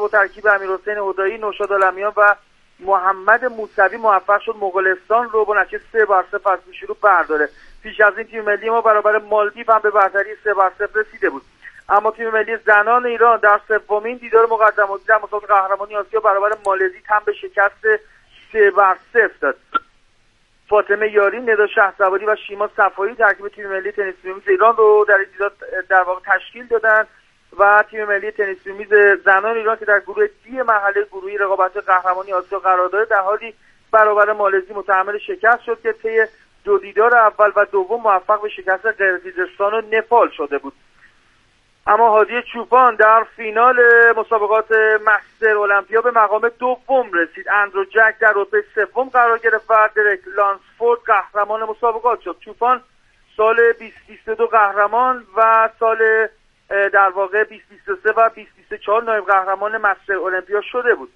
با ترکیب امیرحسین هدایی، نوشاد عالمیان و محمد موسوی موفق شد مغولستان رو با نتیجه 3-0 از شروع برداره. پیش از این تیم ملی ما برابر مالدیو هم به برتری 3-0 رسیده بود. اما تیم ملی زنان ایران در سومین دیدار مقدماتی در مسابقه قهرمانی آسیا برابر مالزی هم به شکست 3-0 داد. فاطمه یاری، ندا شهسواری و شیما صفایی ترکیب تیم ملی تنیس میز ایران رو در این دیدار در واقع تشکیل دادن و تیم ملی تنیس میز زنان ایران که در گروه دی مرحله گروهی رقابت قهرمانی آسیا قرار داره در حالی برابر مالزی متحمل شکست شد که طی 2 دیدار اول و دوم موفق به شکست قرقیزستان و نپال شده بود. اما هادی چوپان در فینال مسابقات مستر المپیا به مقام دوم رسید. اندرو جک در رتبه سوم قرار گرفت و درک لانسفورد قهرمان مسابقات شد. چوپان سال 2022 قهرمان و سال در واقع 2023 و 2024 نایب قهرمان مستر المپیا شده بود.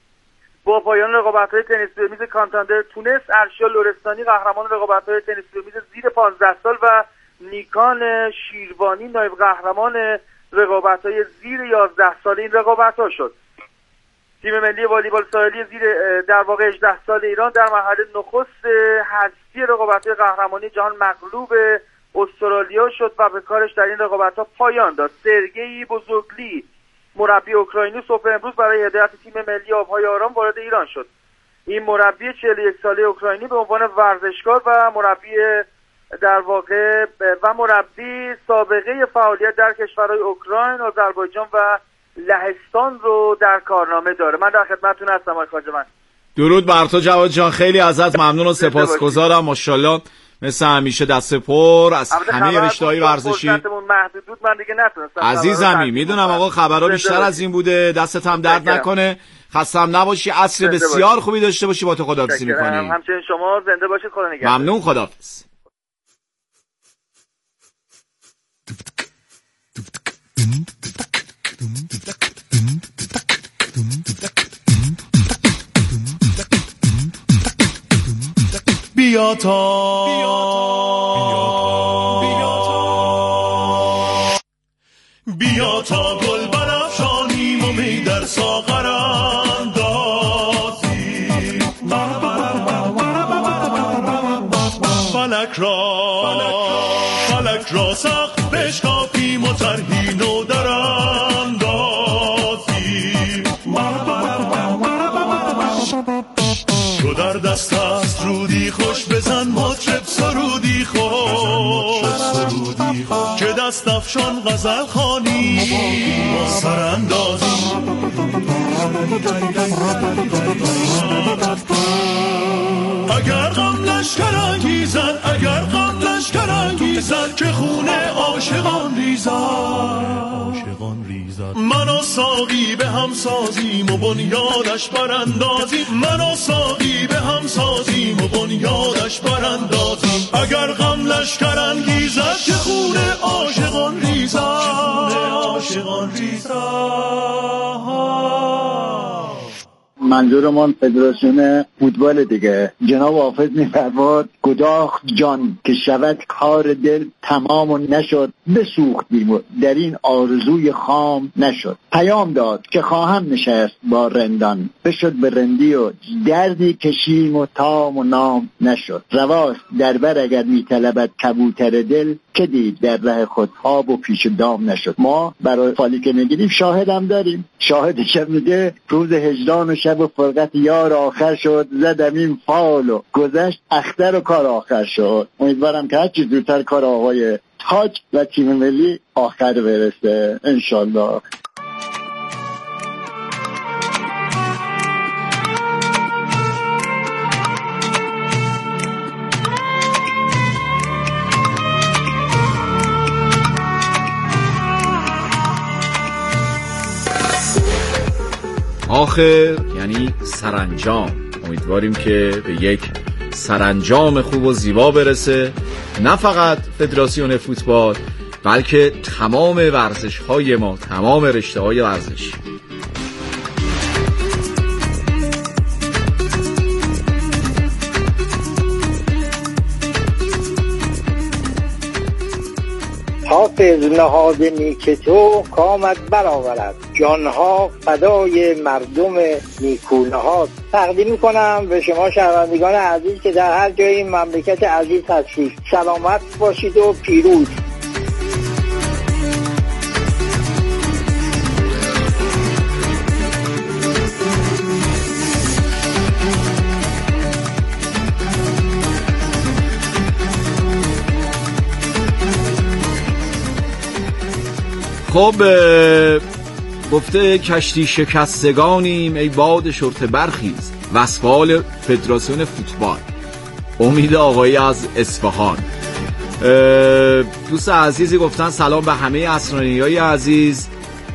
با پایان رقابت‌های تنیس میز کانتاندر تونس، ارشیا لورستانی قهرمان رقابت‌های تنیس میز زیر 15 سال و نیکان شیروانی نایب قهرمان رقابت‌های زیر 11 سال این رقابت‌ها شد. تیم ملی والیبال ساحلی زیر در واقع 18 سال ایران در مرحله نخست حذفی رقابت‌های قهرمانی جهان مغلوب استرالیا شد و به کارش در این رقابت‌ها پایان داد. سرگئی بزرگلی مربی اوکراینی صبح امروز برای هدایت تیم ملی آب‌های آرام وارد ایران شد. این مربی 41 ساله اوکراینی به عنوان ورزشکار و مربی در واقع و مربی سابقه فعالیت در کشورهای اوکراین، آذربایجان و لهستان رو در کارنامه داره. من در خدمتتون هستم آقای خواجه‌مند. درود بر تو جواد جان، خیلی ازت ممنون و سپاسگزارم. ماشاءالله مثل همیشه دست پر از همه رشته‌های ورزشی. محدود بود، من دیگه نتونستم. عزیزمی میدونم آقا خبرها بیشتر از این بوده، دستت هم درد نکنه، خستم نباشی، عصر بسیار خوبی داشته باشی. با تو خداحافظی می‌کنیم. همچنین شما زنده باشید، خدا نگهدار. ممنون، خداحافظ. بیا تا گل برافشانیم و می در ساغر اندازیم، فلک را سخت بشکافیم و طرحی نو در اندازیم. تو در دست است رودی خوش، بزن مطرب سرودی خوش، که دست افشان غزل خوانی با سراندازی. اگر غم لشکر انگیزد، اگر غم لشکر انگیزد، که خون عاشقان ریزد. من و ساقی به هم سازیم و بنیادش براندازیم، من و ساقی به هم سازیم و بنیادش براندازیم. اگر غم لشکر انگیزد، که خون عاشقان ریزد، عاشقان ریزد. منظورمان فدراسیون فوتبال دیگه. جناب حافظ می‌فرماد گداخت جان که شود کار دل تمام و نشد، بسوختیم و در این آرزوی خام نشد. پیام داد که خواهم نشست با رندان، بشد به رندی و دردی کشیم و تام و نام نشد. رواست در بر اگر می‌طلبد کبوتر دل، که دید در ره خود آب و پیش دام نشد. ما برای فالی که میگیریم شاهدم داریم. شاهدی که میگه روز هجران و شب و فرقت یار آخر شد، زدم این فال و گذشت اختر و کار آخر شد. امیدوارم که هرچی زودتر کار آقای تاج و تیم ملی آخر برسه انشالله. آخر یعنی سرانجام. امیدواریم که به یک سرانجام خوب و زیبا برسه، نه فقط فدراسیون فوتبال بلکه تمام ورزش‌های ما، تمام رشته‌های ورزشی. تا حافظ نهاد نیک تو کامت برآورد، جانها فدای مردم نیکو نهاد. تقدیم میکنم به شما شنوندگان عزیز که در هر جای این مملکت عزیز هستید. سلامت باشید و پیروز. خب گفته کشتی شکستگانیم ای باد شرطه برخیز، وصفال فدراسیون فوتبال. امید آقایی از اصفهان. دوست عزیزی گفتن سلام به همه اسرانیای عزیز.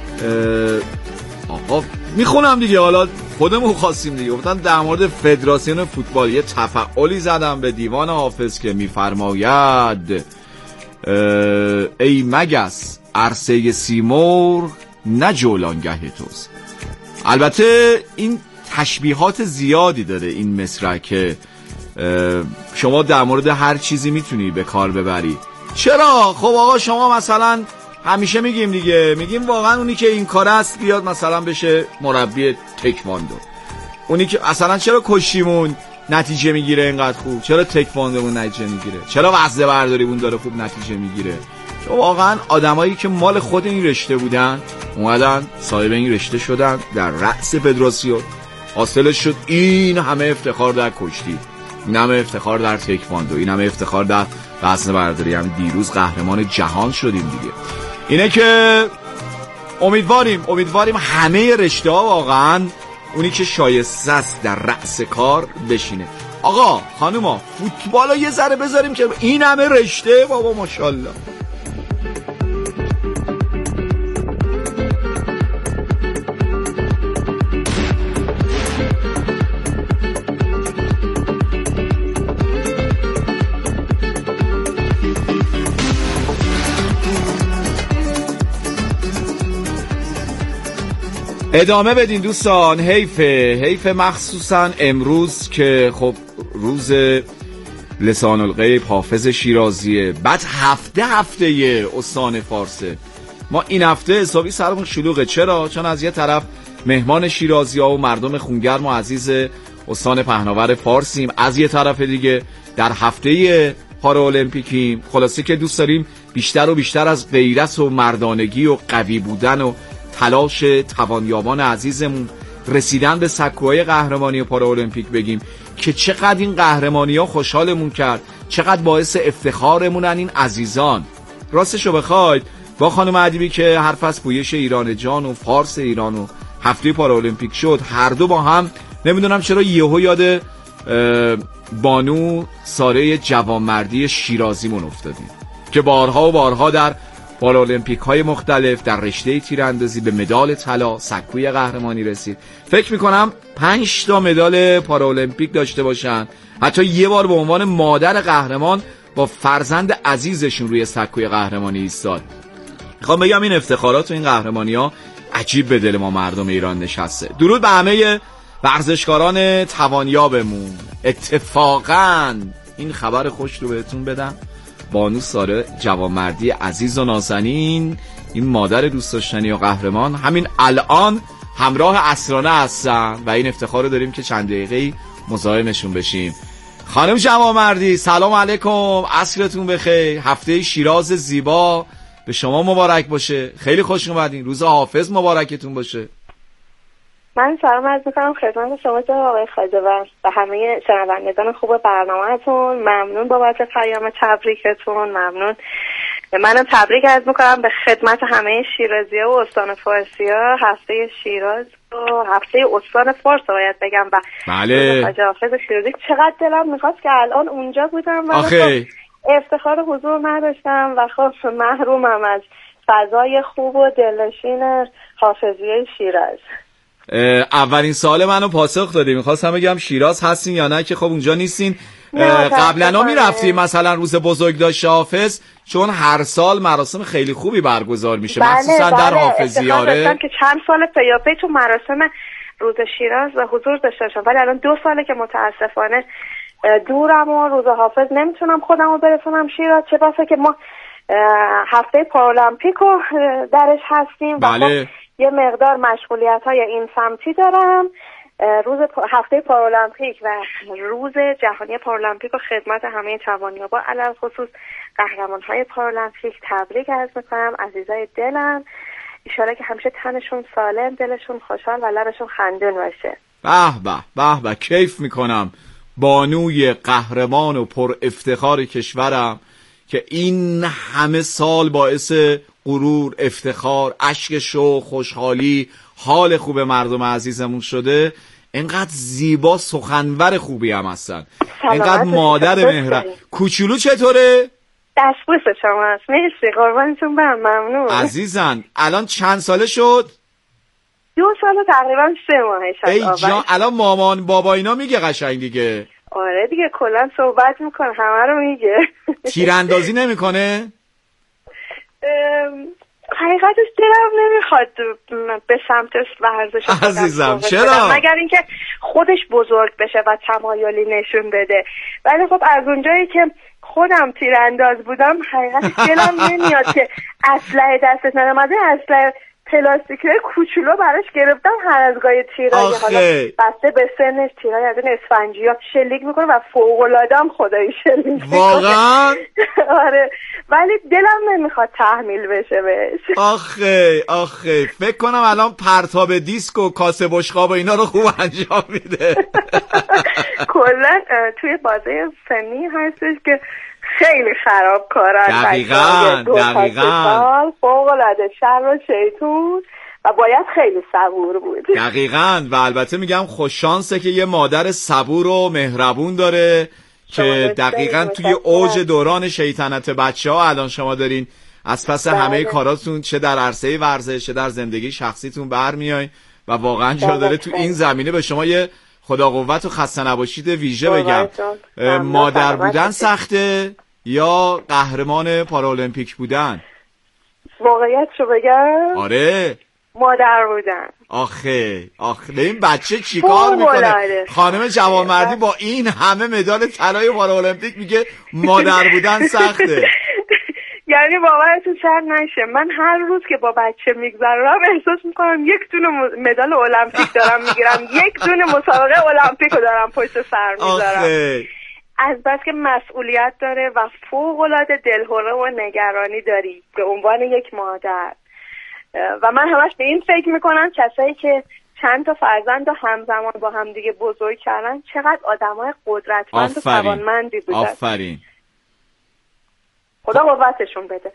آقا میخونم دیگه، حالا خودمون خواستیم دیگه. گفتن در مورد فدراسیون فوتبال یه تفعالی زدم به دیوان حافظ که میفرماید ای مگس عرصه سیمرغ نه جولانگه توست. البته این تشبیهات زیادی داره این مصرع که شما در مورد هر چیزی میتونی به کار ببری. چرا؟ خب آقا شما مثلا همیشه میگیم دیگه، میگیم واقعا اونی که این کار است بیاد مثلا بشه مربی تکواندو. اونی که اصلا چرا کشتیمون نتیجه میگیره اینقدر خوب، چرا تکواندومون نتیجه میگیره، چرا وزنه برداریمون داره خوب نتیجه میگیره. چون واقعا آدمایی که مال خود این رشته بودن اومدن صاحب این رشته شدن در رأس فدراسیون. حاصلش شد این همه افتخار در کشتی، این همه افتخار در تکواندو، این همه افتخار در وزنه برداری. هم دیروز قهرمان جهان شدیم دیگه. اینه که امیدواریم همه رشته ها واقعا اونی که شایسته است در رأس کار بشینه. آقا خانوما فوتبال رو یه ذره بذاریم که این همه رشته بابا ماشاءالله. ادامه بدین دوستان. حیف مخصوصا امروز که خب روز لسان الغیب حافظ شیرازیه، بعد هفته استان فارسه. ما این هفته حسابی سرمون شلوغه. چرا؟ چون از یه طرف مهمان شیرازی ها و مردم خونگرم و عزیز استان پهناور فارسیم، از یه طرف دیگه در هفته پارالمپیکیم. خلاصه که دوست داریم بیشتر و بیشتر از غیرت و مردانگی و قوی بودن و تلاش توانیابان عزیزمون رسیدن به سکوهای قهرمانی پارالمپیک بگیم که چقدر این قهرمانی‌ها خوشحالمون کرد، چقدر باعث افتخارمونن این عزیزان. راستشو بخواید با خانم ادیبی که حرف از پویش ایران جان و فارس ایران و هفته پارالمپیک شد، هر دو با هم نمیدونم چرا یهو یاد بانو ساره جوانمردی شیرازیمون افتادیم که بارها و بارها در پارالمپیک های مختلف در رشته تیراندازی به مدال طلا سکوی قهرمانی رسید. فکر میکنم 5 تا مدال پارالمپیک داشته باشن. حتی یه بار به عنوان مادر قهرمان با فرزند عزیزشون روی سکوی قهرمانی ایستاد. میخوام بگم این افتخارات و این قهرمانی ها عجیب به دل ما مردم ایران نشسته. درود به همه ورزشکاران توانیابمون. اتفاقاً این خبر خوش رو بهتون بدم، بانو ساره جوانمردی عزیز و نازنین، این مادر دوست داشتنی و قهرمان، همین الان همراه اسرانه هستن و این افتخار رو داریم که چند دقیقه‌ای مزاحمشون بشیم. خانم جوانمردی سلام علیکم، عصرتون بخیر، هفته شیراز زیبا به شما مبارک باشه. خیلی خوش اومدین، روز حافظ مبارکتون باشه. من سلام عرض می‌کنم خدمت شما جناب آقای خواجه‌ور و همه شنوندگان خوب برنامه‌تون. ممنون بابت پیام تبریکتون. ممنون. منم تبریک عرض می‌کنم به خدمت همه شیرازی‌ها و استان فارسی‌ها. هفته شیراز و هفته استان فارس باید بگم و بله خواجه حافظ شیرازی. چقدر دلم می‌خواست که الان اونجا بودم و افتخار حضور نداشتم و خب محرومم از فضای خوب و دلنشین حافظیه شیراز. اولین سوال منو پاسخ دادی. میخواستم بگم شیراز هستین یا نه که خب اونجا نیستین. قبلا میرفتیم مثلا روز بزرگداشت حافظ، چون هر سال مراسم خیلی خوبی برگزار میشه مخصوصا در حافظیاره که چند سال پیاپی تو مراسم روز شیراز و حضور داشتم، ولی الان 2 ساله که متاسفانه دورم و روز حافظ نمیتونم خودمو برسونم شیراز. چه بسا که ما هفته پارالمپیک رو درش هستیم. بله. و خب یه مقدار مشغولیت‌های این سمتی دارم. هفته پارالمپیک و روز جهانی پارالمپیک و خدمت همه توانیابا علل خصوص قهرمان‌های پارالمپیک تبریک عرض می‌کنم. عزیزای دلم، ان شاءالله که همیشه تنشون سالم، دلشون خوشحال و لبشون خندون باشه. به به به به، کیف میکنم. بانوی قهرمان و پر افتخار کشورم که این همه سال باعث غرور، افتخار، اشک شوق، خوشحالی، حال خوب مردم عزیزمون شده. اینقدر زیبا، سخنور خوبی هم هستن، اینقدر مادر مهربان. کوچولو چطوره؟ دستبوس شما هست. مرسی، قربانتون برم، ممنون عزیزن. الان چند ساله شد؟ 2 سال و تقریبا 3 ماهش. ای جان، الان مامان بابا اینا میگه قشنگ دیگه؟ آره دیگه، کلا صحبت میکنه، همه رو میگه. تیراندازی نمیکنه؟ حقیقتش دلم نمیخواد به سمت ورزش عزیزم. چرا؟ مگر اینکه خودش بزرگ بشه و تمایلی نشون بده. ولی خب از اونجایی که خودم تیرانداز بودم، حقیقتش دلم نمیاد که اسلحه دستت نمیاد. اسلحه پلاستیکی کوچولو براش گرفتم، هر از گاهی تیرایی، حالا بسته به سنش، تیرایی از این اسفنجیات شلیک میکنه و فوق‌العاده‌ام خدایی شلیک میکنه. واقعا؟ آره، ولی دلم نمیخواد تحمیل بشه بهش. آخه فکر کنم الان پرتاب دیسک و کاسه بشقاب و اینا رو خوب انجام میده. کلا توی بازه سنی هستش که خیلی خراب کارن. دقیقاً فوق‌العاده شر و شیطون و باید خیلی صبور بود. دقیقاً. و البته میگم خوش شانسه که یه مادر صبور و مهربون داره که دقیقاً توی اوج دوران شیطنت بچه‌ها الان شما دارین از پس همه کاراتون، چه در عرصه ورزش چه در زندگی شخصیتون برمیایین و واقعاً جا داره تو این زمینه به شما یه خدا قوت و خسته نباشید ویژه بگم. مادر بودن سخته یا قهرمان پارالمپیک بودن؟ واقعیت شو بگم؟ آره، مادر بودن. آخه این بچه چیکار میکنه؟ خانم جوانمردی با این همه مدال طلای پارالمپیک میگه مادر بودن سخته. یعنی باورتون شاید نشه، من هر روز که با بچه میگذرم احساس میکنم یک دونه مدال المپیک دارم میگیرم، یک دونه مسابقه المپیک رو دارم پشت سر میذارم. از بس که مسئولیت داره و فوق‌العاده دلهره و نگرانی داری به عنوان یک مادر. و من همش به این فکر میکنم کسایی که چند تا فرزند رو همزمان با هم دیگه بزرگ کردن چقدر آدمای قدرتمند و توانمندی بودن. آفرین. خدا قوتشون بده.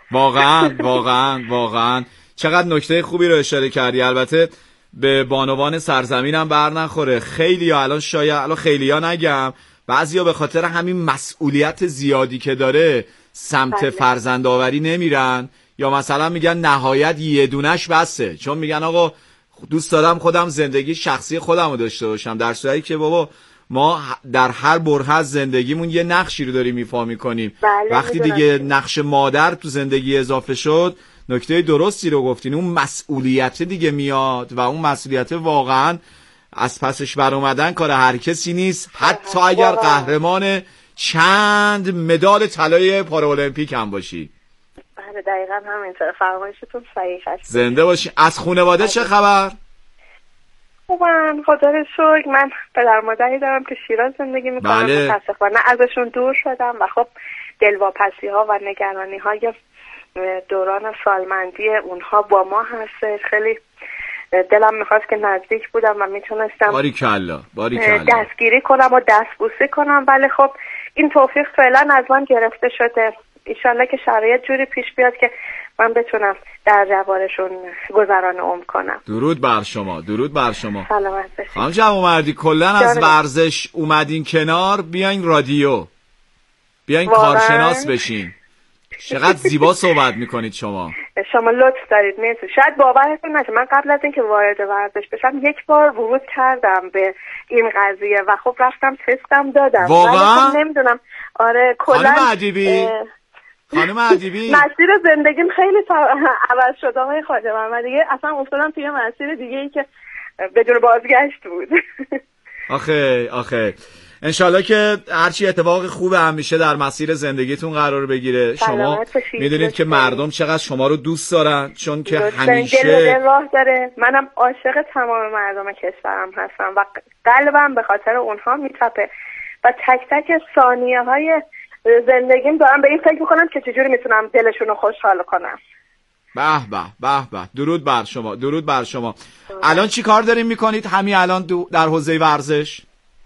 واقعا چقدر نکته خوبی رو اشاره کردی. البته به بانوان سرزمینم بر نخوره. خیلی‌ها الان شاید خیلی‌ها نگم، بعضیا به خاطر همین مسئولیت زیادی که داره سمت فرزندآوری نمیرن، یا مثلا میگن نهایت یه دونش بسه، چون میگن آقا دوست دارم خودم زندگی شخصی خودم رو داشته باشم، در صورتی که بابا ما در هر برهه از زندگیمون یه نقشی رو داریم ایفا میکنیم. وقتی دیگه نقش مادر تو زندگی اضافه شد، نکته درستی رو گفتین، اون مسئولیت دیگه میاد و اون مسئولیت واقعا از پسش بر اومدن کار هر کسی نیست، حتی اگر قهرمان چند مدال طلای پارالمپیک هم باشی. بله دقیقاً همینطور، فرمایشتون صحیح هست. زنده باشی. از خانواده چه خبر؟ خوبن خدا رو شکر. من پدر مادری دارم که شیراز زندگی میکنم. متاسفانه ازشون دور شدم و خب دلواپسی ها و نگرانی های دوران سالمندی اونها با ما هست. خیلی دلم میخواست که نزدیک بودم و میتونستم باریکلا دستگیری کنم و دستبوسی کنم، ولی خب این توفیق فعلا از من گرفته شده. ایشالله که شرایط جوری پیش بیاد که من بتونم در جوارشون گذران عمر کنم. درود بر شما. سلامت باشید. خانم جوانمردی، کلا از ورزش اومدین کنار، بیاین رادیو، بیاین کارشناس بشین. چقدر زیبا صحبت میکنید شما لطف دارید. مرسی. شاید باورتون نشه، من قبل از اینکه وارد ورزش بشم یک بار ورود کردم به این قضیه و خب رفتم تستم دادم. واقعا نمیدونم. آره کلا خانم ادیبی مسیر زندگیم خیلی عوض شده های خواجه محمد دیگه. اصلا افتادم توی مسیر دیگه ای که بدون بازگشت بود. آخه انشالله که هرچی اتفاق خوب همیشه در مسیر زندگیتون قرار بگیره. شما میدونید که مردم چقدر شما رو دوست دارن، چون که همیشه دل راه داره. منم عاشق تمام مردم کشورم هستم و قلبم به خاطر اونها میتپه و تک تک ثانیه های زندگیم دارم به این فکر میکنم که چجوری میتونم دلشون رو خوشحال کنم. به به به به، درود بر شما، درود بر شما. الان چی کار دارین میکنید همین الان در حوزه ورزش؟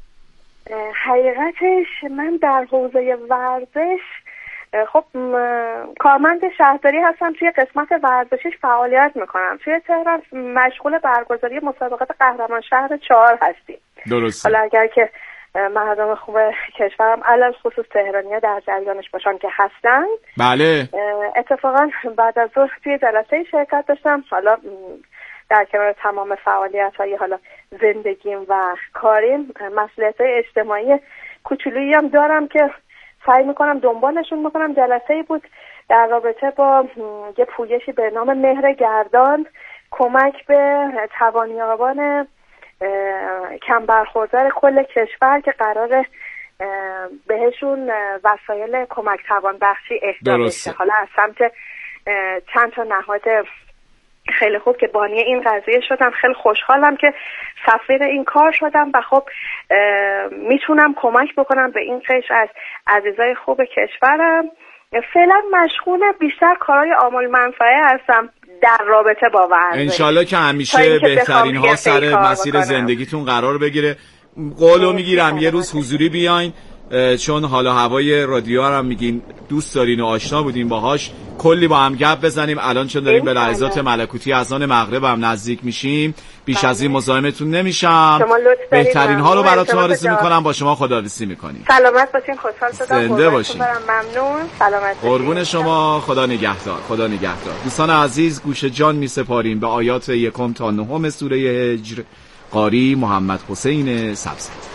حقیقتش من در حوزه ورزش خب کارمند شهرداری هستم، توی قسمت ورزشی فعالیت میکنم. توی تهران مشغول برگزاری مسابقات قهرمان شهر 4 هستیم. درسته. حالا اگر که مردم خوب کشورم علل خصوص تهرانی‌ها در جریانش باشن که هستن، بله اتفاقا بعد از ظهر توی جلسه شرکت داشتم. حالا در کنار تمام فعالیت‌های حالا زندگیم و کاریم، مسئولیت‌های اجتماعی کوچولویی هم دارم که سعی میکنم دنبالشون بکنم. جلسه‌ای بود در رابطه با یه پویشی به نام مهر گردان، کمک به توانیابان کم برخوردار کل کشور که قراره بهشون وسایل کمک توان بخشی اهدا بشه. حالا از سمت چند تا نهاد خیلی خوب که بانی این قضیه شدم، خیلی خوشحالم که سفیر این کار شدم و خب میتونم کمک بکنم به این قشر از عزیزای خوب کشورم. فعلا مشغول بیشتر کارهای عامل منفعه هستم در رابطه با ورزش. انشالله که همیشه بهترین ها سر مسیر زندگیتون قرار بگیره. قولو میگیرم یه روز حضوری بیاین، چون حالا هوای رادیو هم میگین دوست دارین و آشنا بودین باهاش، کلی با هم گپ بزنیم. الان چون داریم به لحظات ملکوتی اذان مغرب هم نزدیک میشیم، بیش از این مزاحمتون نمیشم. بهترین ها رو براتون آرزو میکنم. با شما خداحافظی میکنیم. سلامت باشین، خوشحال شدم. زنده باشین. ممنون. سلامت باشین. قربون شما. خدا نگهدار. خدا نگهدار. دوستان عزیز، گوش جان میسپاریم به آیات 1 تا 9 سوره هجر. قاری محمد حسین سبزی.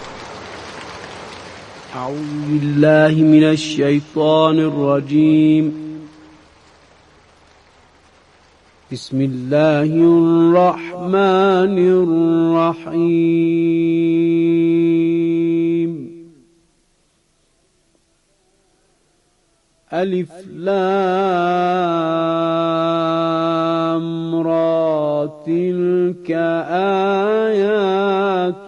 أعوذ بالله من الشيطان الرجيم. بسم الله الرحمن الرحيم. ألف لام را تلك آيات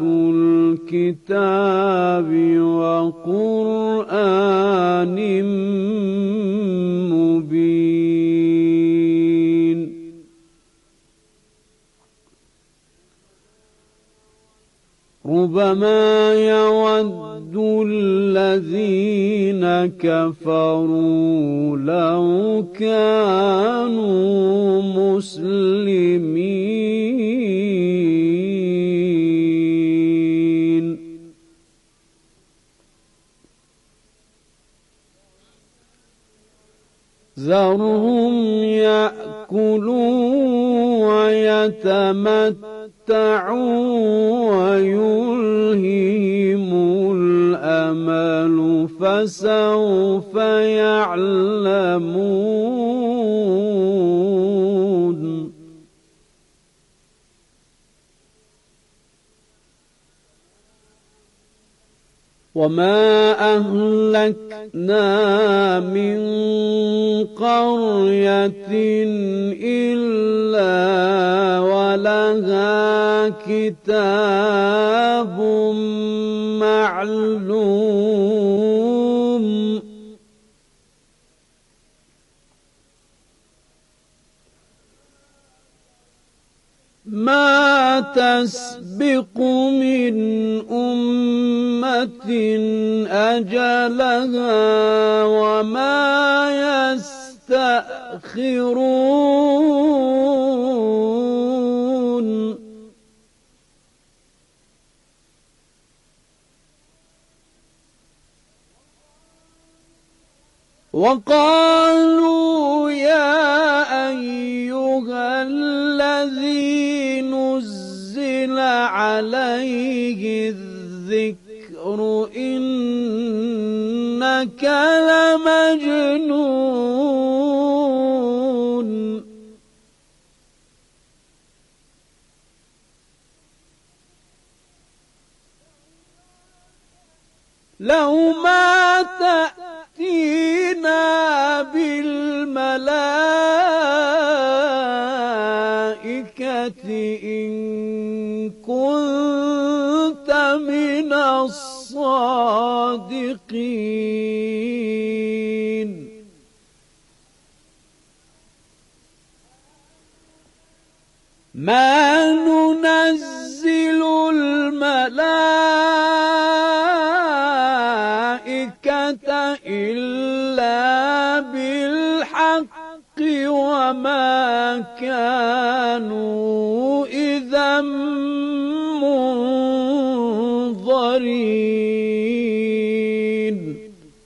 الكتاب وقرآن مبين. ربما يود الذين كفروا لو كانوا مسلمين. ذرهم يأكلوا ويتمتعوا ويلههم الأمل فسوف يعلمون. وما أهلكنا من قرية إلا ولها كتاب معلوم. ما تسبق من أمة أجلها وما يستأخرون. وقالوا يا أيها الذي نزل عليه الذكر إنك لمجنون. لو ما تأتينا بالملائكة إن كنت من الصادقين ما ننزل الملائكة إلا بالحق وما كانوا إذا منظرين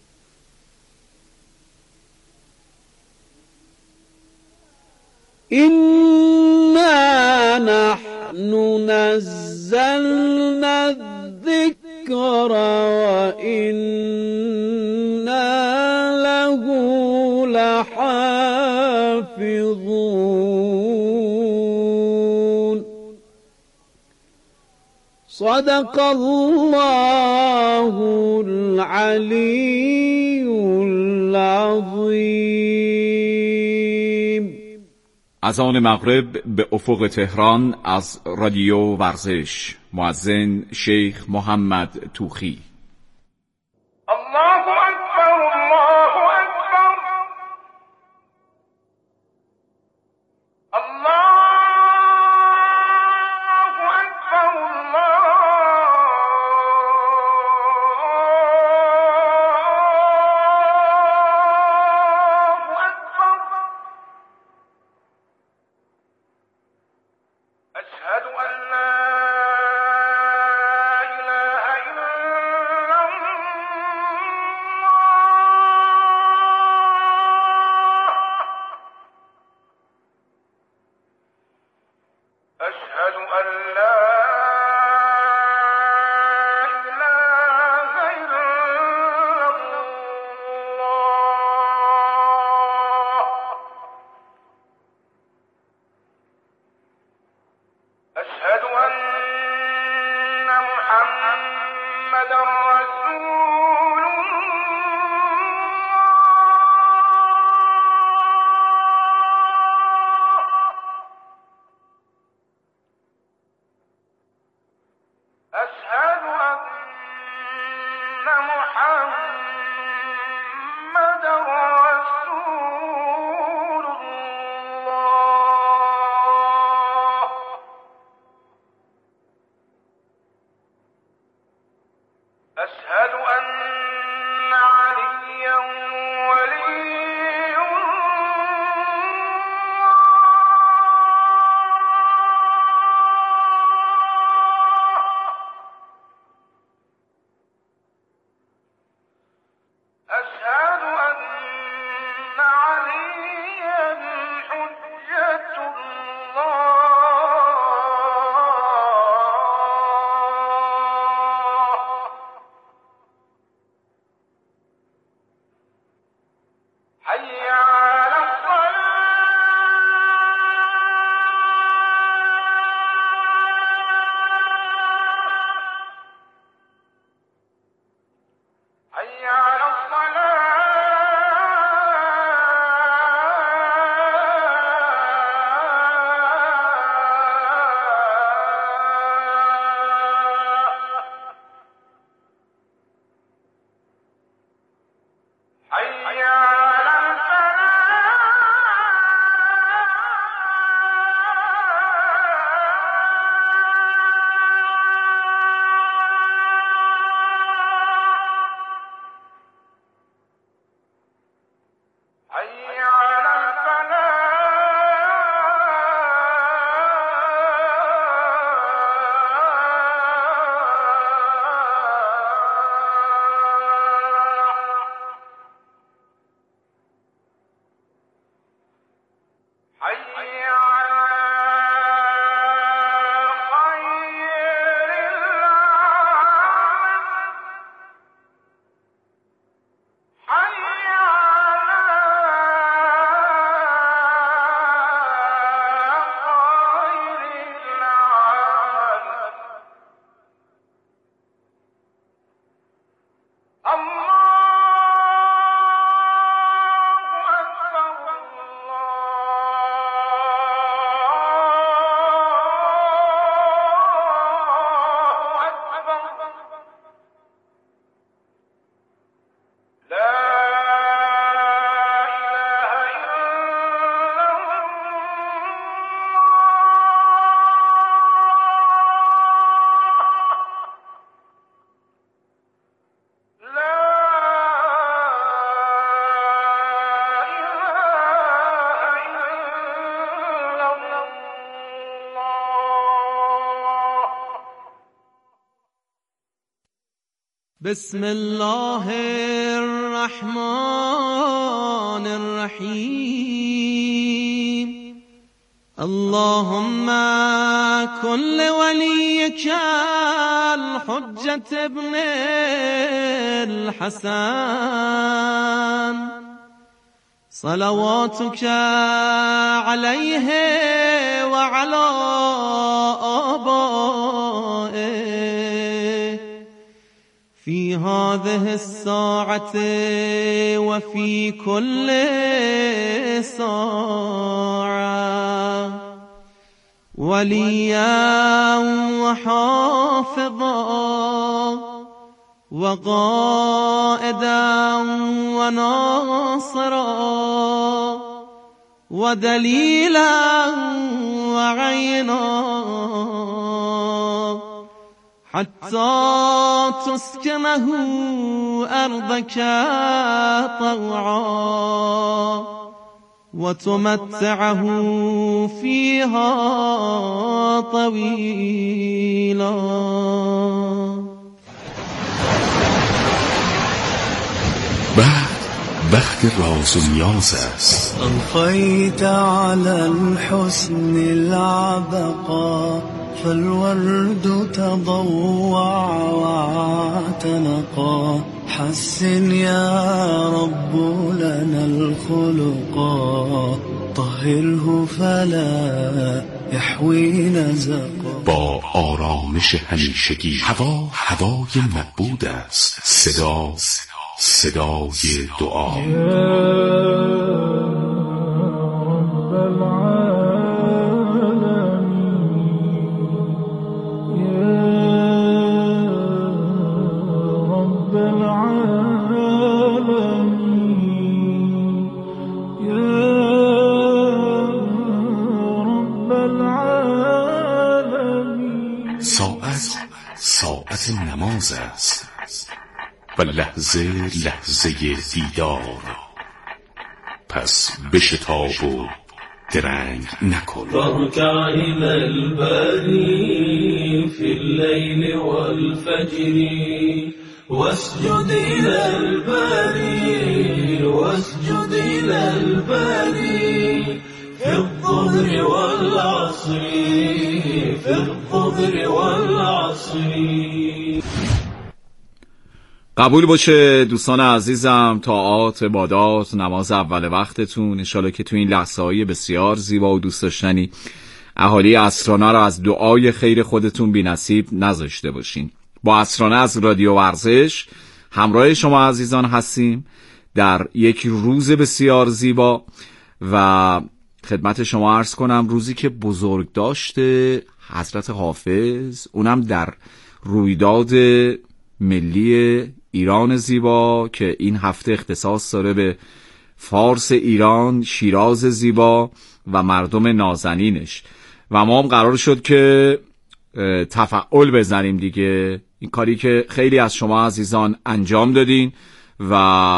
إنا نحن نزلنا الذكر وإنا له لحافظون صدق الله العلي العظيم. اذان مغرب به افق تهران از رادیو ورزش. مؤذن شیخ محمد توخی. الله اکبر الله اکبر الله اکبر الله اکبر اشهد ان لا اله الا أشهد أن لا إله إلا الله أشهد أن محمدا رسول أشهد أن محمدا رسول الله أشهد أن بسم الله الرحمن الرحیم اللهم كن لوليك الحجة ابن الحسن صلواتك عليه وعلى آبائه في هذه الساعة وفي كل ساعة وليا وحافظا وقائدا وناصرا ودليلا وعينا حتى تسكنه أرضك طوعا وتمتعه فيها طويلا. وقت راز و نیاز است. أنخيت على الحسن العبقى فالورد تضوع واعتنقا حسن يا رب لنا الخلقا طهره فلا يحوي نزقا. با آرامش همیشگی هوای مقبول است. صدای دعا. ساعت نماز است و لحظه دیدار. پس بشتاب و درنگ نکن. فاركع إلى الباري في الليل والفجر واسجد إلى الباري واسجد إلى الباري في الظهر والعصر في الظهر والعصر. قبول باشه دوستان عزیزم، طاعات، عبادات، نماز اول وقتتون انشالله که تو این لحظه‌های بسیار زیبا و دوست داشتنی اهالی اسرانه را از دعای خیر خودتون بی نصیب نذاشته باشین. با اسرانه از رادیو ورزش همراه شما عزیزان هستیم در یک روز بسیار زیبا و خدمت شما عرض کنم روزی که بزرگ داشته حضرت حافظ، اونم در رویداد ملی ایران زیبا که این هفته اختصاص داره به فارس ایران، شیراز زیبا و مردم نازنینش و ما هم قرار شد که تفعول بزنیم دیگه، این کاری که خیلی از شما عزیزان انجام دادین و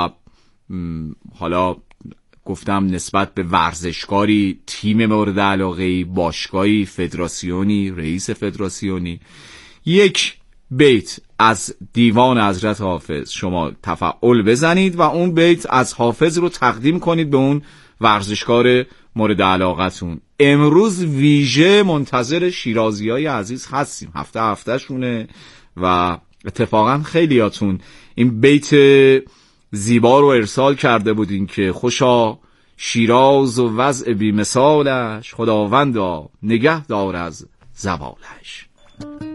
حالا گفتم نسبت به ورزشکاری، تیم مورد علاقه‌ای، باشگاهی، فدراسیونی، رئیس فدراسیونی، یک بیت از دیوان حضرت حافظ شما تفعول بزنید و اون بیت از حافظ رو تقدیم کنید به اون ورزشکار مورد علاقتون. امروز ویژه منتظر شیرازیای عزیز هستیم، هفته شونه و اتفاقا خیلیاتون این بیت زیبا رو ارسال کرده بودین که خوشا شیراز و وضع بی مثالش، خداوندا نگه دار از زوالش.